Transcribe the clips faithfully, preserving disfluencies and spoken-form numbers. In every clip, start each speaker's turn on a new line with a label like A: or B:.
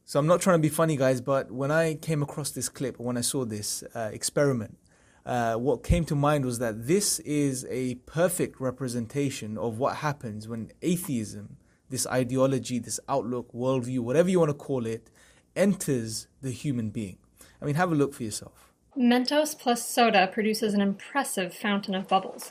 A: So I'm not trying to be funny, guys, but when I came across this clip, when I saw this uh, experiment, uh, what came to mind was that this is a perfect representation of what happens when atheism, this ideology, this outlook, worldview, whatever you want to call it, enters the human being. I mean, have a look for yourself.
B: Mentos plus soda produces an impressive fountain of bubbles.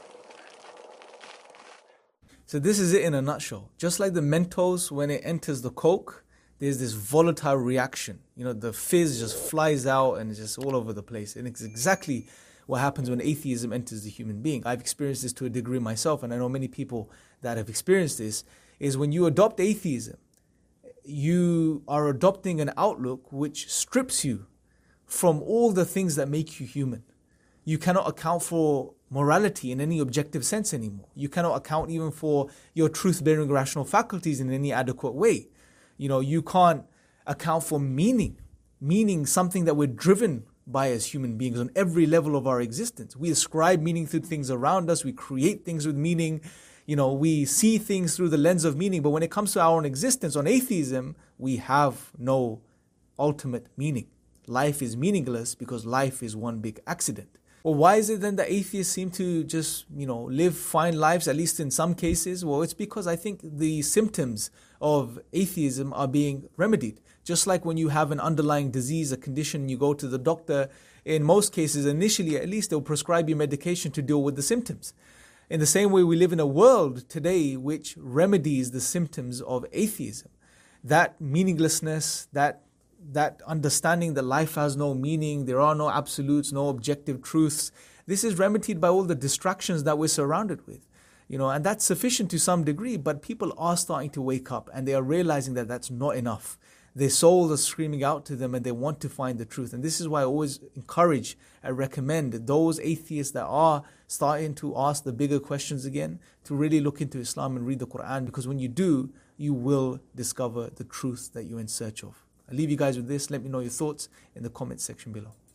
A: So this is it in a nutshell. Just like the Mentos, when it enters the Coke, there's this volatile reaction. You know, the fizz just flies out and it's just all over the place. And it's exactly what happens when atheism enters the human being. I've experienced this to a degree myself, and I know many people that have experienced this, is when you adopt atheism, you are adopting an outlook which strips you from all the things that make you human. You cannot account for morality in any objective sense anymore. You cannot account even for your truth-bearing rational faculties in any adequate way. You know, you can't account for meaning, meaning something that we're driven by as human beings on every level of our existence. We ascribe meaning to things around us. We create things with meaning. You know, we see things through the lens of meaning. But when it comes to our own existence, on atheism, we have no ultimate meaning. Life is meaningless because life is one big accident. Well, why is it then that atheists seem to just, you know, live fine lives, at least in some cases? Well, it's because I think the symptoms of atheism are being remedied. Just like when you have an underlying disease, a condition, you go to the doctor, in most cases, initially at least, they'll prescribe you medication to deal with the symptoms. In the same way, we live in a world today which remedies the symptoms of atheism. That meaninglessness, that that understanding that life has no meaning, there are no absolutes, no objective truths. This is remedied by all the distractions that we're surrounded with. You know, and that's sufficient to some degree, but people are starting to wake up and they are realizing that that's not enough. Their souls are screaming out to them and they want to find the truth. And this is why I always encourage and recommend those atheists that are starting to ask the bigger questions again to really look into Islam and read the Quran, because when you do, you will discover the truth that you're in search of. I'll leave you guys with this. Let me know your thoughts in the comment section below.